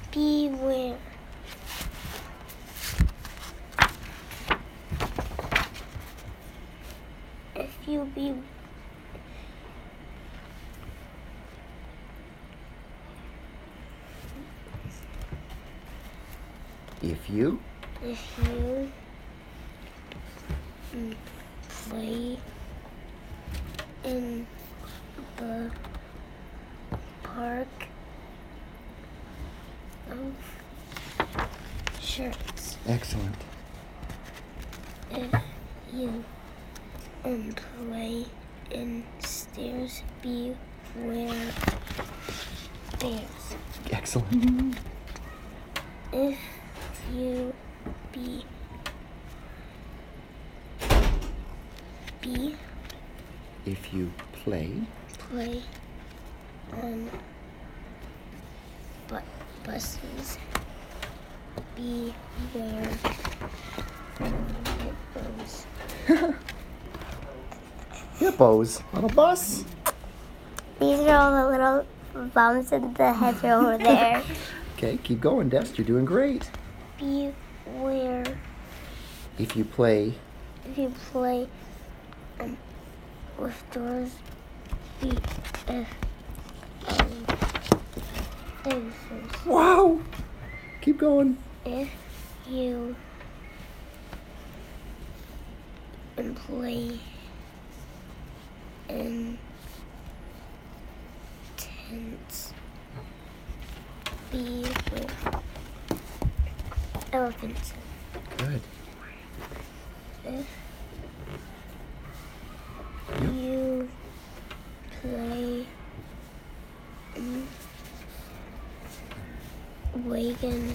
Beware. If you be If you play in the park of shirts. Excellent. If you play in stairs, beware bears. Excellent. If you If you play on buses, beware hippos. hippos on a bus. These are all the little bumps and the heads are over there. Okay, keep going, Des. You're doing great. Beware If you play with doors, dinosaurs. Wow. Keep going. If you play in tents, beware elephants. Good. If you play in wagon,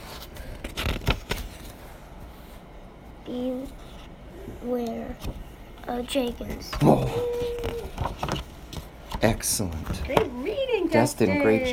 beware of dragons. Oh. Excellent. Great reading, Destin, great job.